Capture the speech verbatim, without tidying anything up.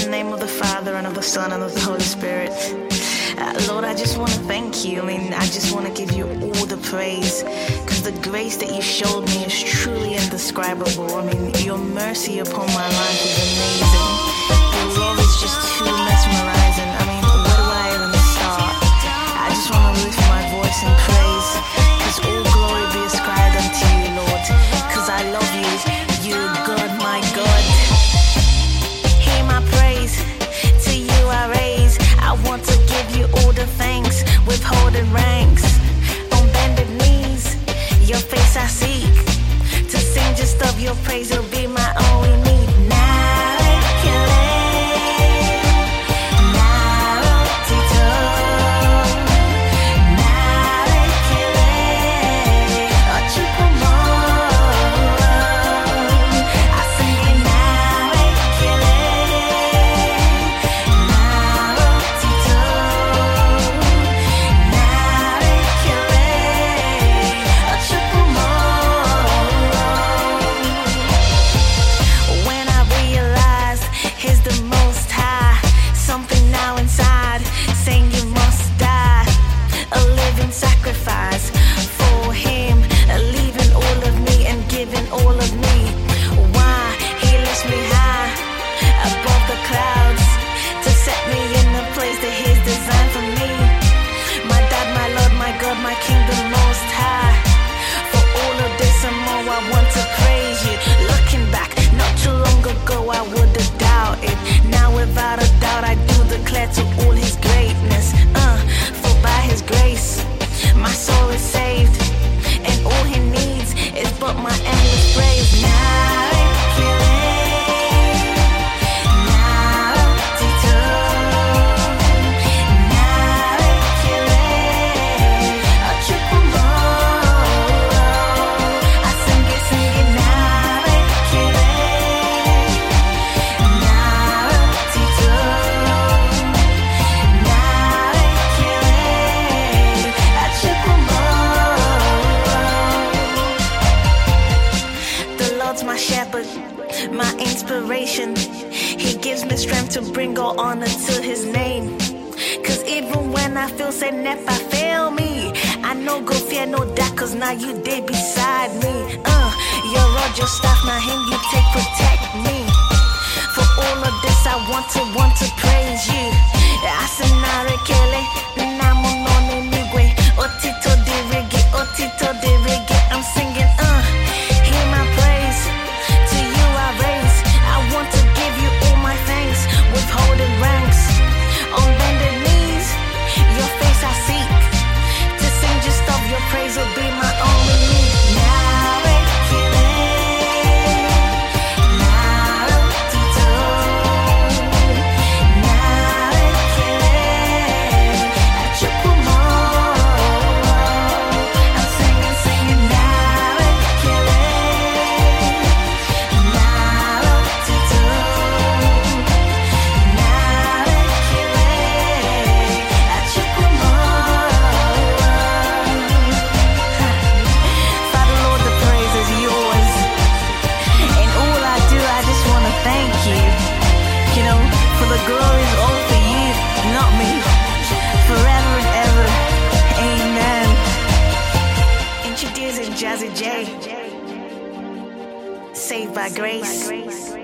name of the Father, and of the Son, and of the Holy Spirit. Uh, Lord, I just want to thank you. I mean, I just want to give you all the praise, because the grace that you showed me is truly indescribable. I mean, your mercy upon my life is amazing. Your love is just too mesmerizing. I mean, where do I even start? I just want to lift my voice in praise, because all glory be ascribed unto you, Lord, because I love you. You're God, my God. Hear my praise, to you I raise. I want to give you all the thanks, withholding ranks, on bended knees, your face I seek, to sing just of your praise will be my only need. Now to all his greatness, uh, for by his grace my soul is saved, and all he needs is but my endless praise. Now my shepherd, my inspiration. He gives me strength to bring all honor to his name. Cause even when I feel say never fail me, I no go fear no doubt, cause now you did beside me. Uh, your rod, your staff, now him you take protect me. For all of this I want to, want to praise you. Asenare kele, namo none migwe, otito de reggae, otito de reggae. I'm singing, uh, hear my praise, to you I raise. I want to give you all my thanks, withholding ranks, on bended knees, your face I seek, to sing just of your praise will be my only need. Now I kill it, now Tito, now I kill it, at your pulmon. I'm singing, singing, now I kill it, now Tito, now I kill it, at your pulmon. Father Lord, the praise is yours, and all I do, I just want to thank you, you know, for the glory is all for you, not me, forever and ever, amen. Introducing Jazzy J, Saved by Grace.